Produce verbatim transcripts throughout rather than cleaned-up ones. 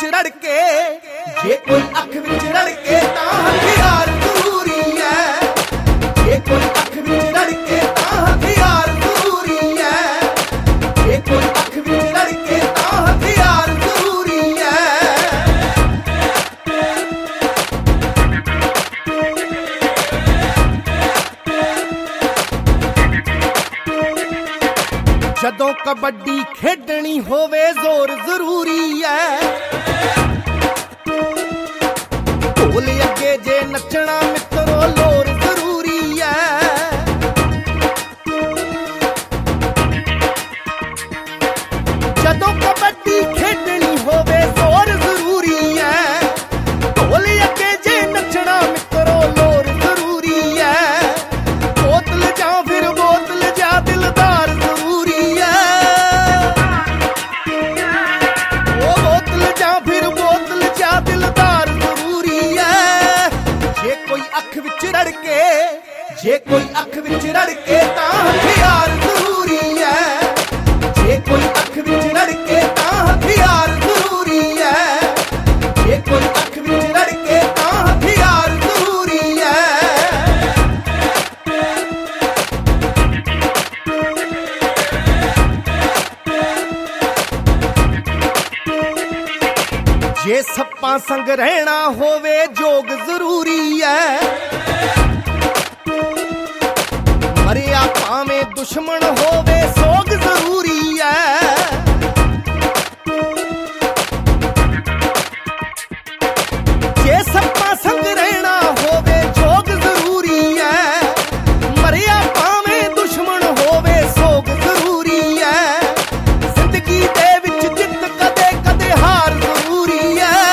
विच रड़के, जे कोई अख विच रड़के तां हथियार जरूरी है। जे कोई अख विच रड़के तां हथियार जरूरी है। जे कोई अख विच रड़के तां हथियार जरूरी है। जदों कबड्डी खेडनी होवे जोर जरूरी है। ढोल अगे जे नचना मित्रो लोर जरूरी है। जदों कबड्डी खेडनी होवे जोर जरूरी है। ढोल अगे जे नचना मित्रो लोर जरूरी है। बोतल जा फिर बोतल जा दिलदार जरूरी है। वो बोतल जा फिर बोतल जा दिलदार जरूरी है। जे कोई अख विच रड़के, जे कोई अख विच रड़के तां हथियार जरूरी है। जे कोई अख विच रड़के तां हथियार जरूरी है। जे कोई अख विच रड़के तां हथियार जरूरी है। जे सप्पां संग रहना होवे जोग जरूरी है। मरिया भावें दुश्मन होवे सोग जरूरी है। जे सप्पां संग रहना होवे जोग जरूरी है। मरिया भावें दुश्मन होवे सोग जरूरी है। जिंदगी दे विच जित कदे कदे हार जरूरी है।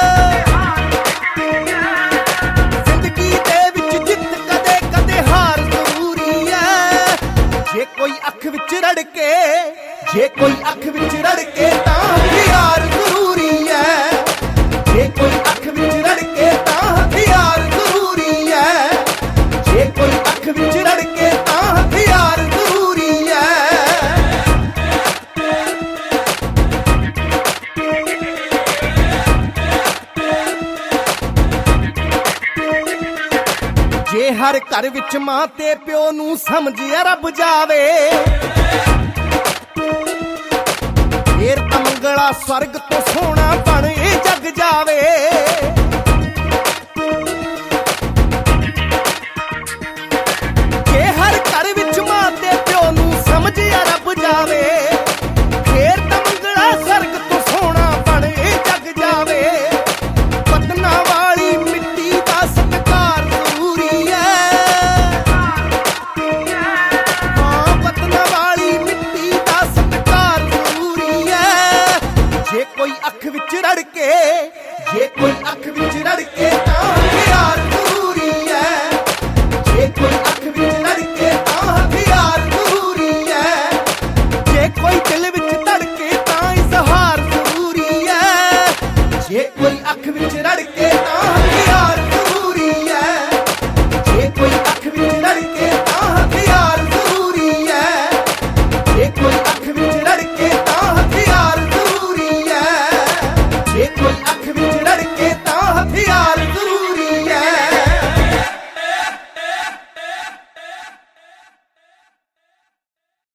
जिंदगी दे विच जित कदे कदे हार जरूरी है। जे कोई अख विच रड़के, जे कोई अख विच रड़के तां हथियार जरूरी है। जे कोई अख विच रड़के तां हथियार जरूरी है। जे कोई अख विच रड़के तां हथियार जरूरी है। जे हर घर विच मां ते प्यो नूं समझ रब जावे, फेर तां मंगला स्वर्ग तो सोना बण ए जग जावे। जे हर घर विच मां ते प्यो नूं समझ रब जावे, फेर तां मंगला स्वर्ग तो सोना बण ए जग जावे। पतना वाली मिट्टी दा सत्कार जरूरी है। हाँ, पतना वाली मिट्टी दा सत्कार जरूरी है। जे कोई अख विच रड़के, जे कोई अख विच रड़के तां हथियार जरूरी है। जे कोई अख विच रड़के तां हथियार जरूरी है। जे कोई दिल विच धड़के तां इजहार जरूरी है। जे कोई